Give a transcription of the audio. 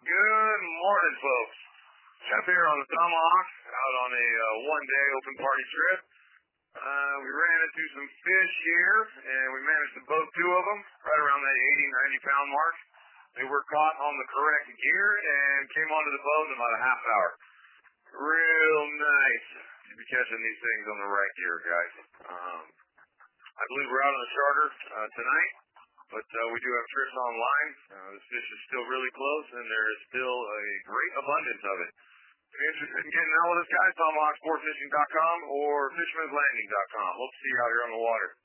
Good morning, folks. Jeff here on the Tomahawk, out on a one-day open party trip. We ran into some fish here, and we managed to boat two of them right around that 80, 90-pound mark. They were caught on the correct gear and came onto the boat in about a half hour. Real nice to be catching these things on the right gear, guys. I believe we're out on the charter tonight. But we do have trips online. This fish is still really close, and there is still a great abundance of it. If you're interested in getting out with us, guys, TomahawkSportFishing.com or Fisherman'sLanding.com. Hope to see you out here on the water.